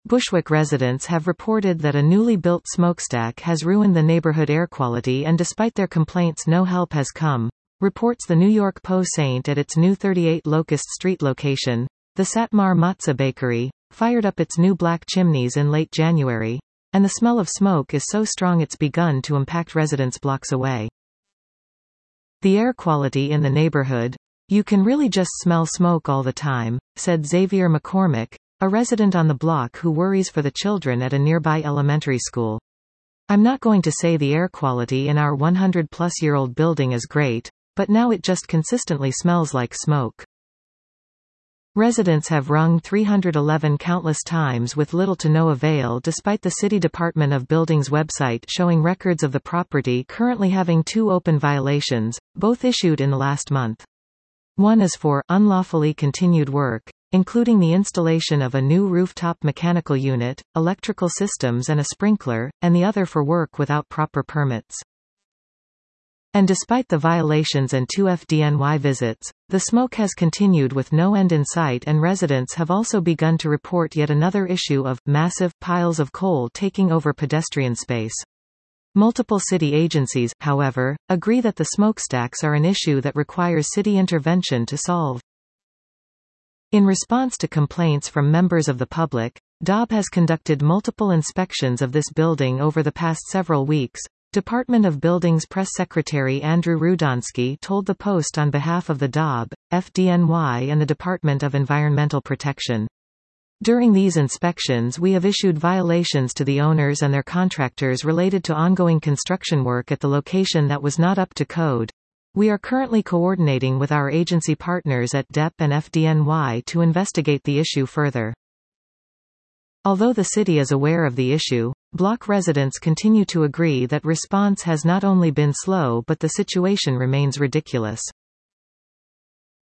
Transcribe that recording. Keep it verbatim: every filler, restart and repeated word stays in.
Bushwick residents have reported that a newly built smokestack has ruined the neighborhood air quality, and despite their complaints no help has come, reports the New York Post. At its new thirty-eight Locust Street location, the Satmar Matzah Bakery fired up its new black chimneys in late January, and the smell of smoke is so strong it's begun to impact residents blocks away. The air quality in the neighborhood, "You can really just smell smoke all the time," said Xavier McCormick, a resident on the block who worries for the children at a nearby elementary school. "I'm not going to say the air quality in our one hundred plus year old building is great, but now it just consistently smells like smoke." Residents have rung three hundred eleven countless times with little to no avail, despite the City Department of Buildings website showing records of the property currently having two open violations, both issued in the last month. One is for unlawfully continued work, including the installation of a new rooftop mechanical unit, electrical systems and a sprinkler, and the other for work without proper permits. And despite the violations and two F D N Y visits, the smoke has continued with no end in sight, and residents have also begun to report yet another issue of massive piles of coal taking over pedestrian space. Multiple city agencies, however, agree that the smokestacks are an issue that requires city intervention to solve. In response to complaints from members of the public, D O B has conducted multiple inspections of this building over the past several weeks. Department of Buildings Press Secretary Andrew Rudonsky told the Post on behalf of the D O B, F D N Y and the Department of Environmental Protection. "During these inspections we have issued violations to the owners and their contractors related to ongoing construction work at the location that was not up to code. We are currently coordinating with our agency partners at D E P and F D N Y to investigate the issue further." Although the city is aware of the issue, block residents continue to agree that response has not only been slow but the situation remains ridiculous.